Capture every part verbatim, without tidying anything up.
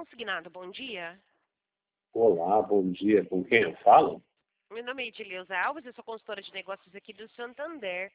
consignado, bom dia. Olá, bom dia. Com quem eu falo? Meu nome é Edileuza Alves, eu sou consultora de negócios aqui do Santander.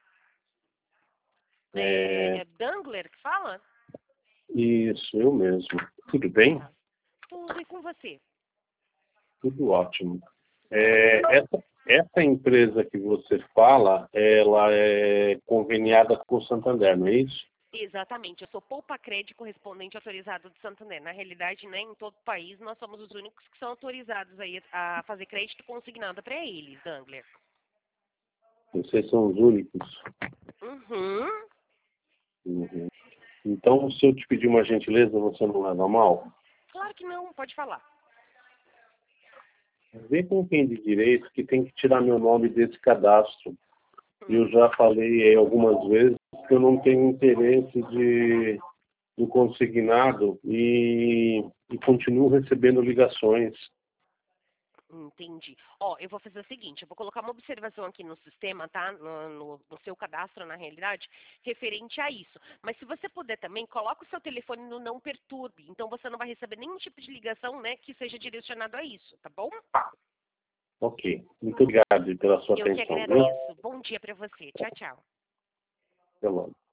É, É, é Dangler que fala? isso, eu mesmo. Tudo bem? Tá. Tudo e com você? Tudo ótimo. Ótimo. É, essa, essa empresa que você fala, ela é conveniada com o Santander, não é isso? Exatamente, eu sou Poupa Crédito correspondente autorizado do Santander. Na realidade, né, em todo o país, nós somos os únicos que são autorizados aí a fazer crédito consignado para eles, Dangler. Vocês são os únicos. Uhum. Uhum. Então, se eu te pedir uma gentileza, você não leva mal? Claro que não, pode falar. Vê com quem de direito que tem que tirar meu nome desse cadastro. Eu Hum. já falei aí algumas vezes que eu não tenho interesse de do consignado e, e continuo recebendo ligações. Entendi. Ó, eu vou fazer o seguinte, eu vou colocar uma observação aqui no sistema, tá? No, no- no seu cadastro, na realidade, referente a isso. Mas se você puder também, coloca o seu telefone no não perturbe. Então você não vai receber nenhum tipo de ligação, né, que seja direcionado a isso, tá bom? Ok. Muito obrigado pela sua Eu que atenção, viu? agradeço. Bom dia pra você. Tchau, tchau. Até logo.